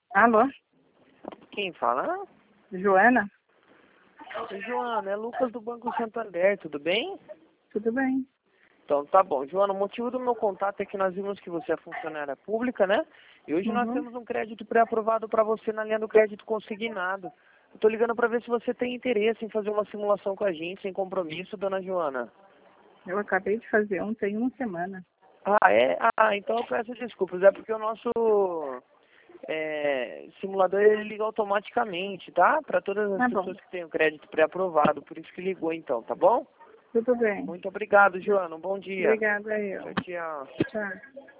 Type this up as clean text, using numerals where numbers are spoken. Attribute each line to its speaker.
Speaker 1: Alô,
Speaker 2: Quem fala?
Speaker 1: Joana?
Speaker 2: Oi, Joana, é Lucas do Banco Santander, tudo bem?
Speaker 1: Tudo bem?
Speaker 2: Então, tá bom. Joana, o motivo do meu contato é que nós vimos que você é funcionária pública, né? E hoje nós
Speaker 1: Uhum.
Speaker 2: temos um crédito pré-aprovado para você na linha do crédito consignado. Eu tô ligando para ver se você tem interesse em fazer uma simulação com a gente, sem compromisso, dona Joana.
Speaker 1: Eu acabei de fazer tem uma semana.
Speaker 2: Ah, é? Ah, então eu peço desculpas. É porque o nosso simulador ele liga automaticamente, tá? Para todas as
Speaker 1: Tá bom,
Speaker 2: pessoas que têm o crédito pré-aprovado. Por isso que ligou então, tá bom?
Speaker 1: tudo bem.
Speaker 2: Muito obrigado, Joana. Um bom dia.
Speaker 1: Obrigada a eu.
Speaker 2: Tchau, tchau.
Speaker 1: Tchau.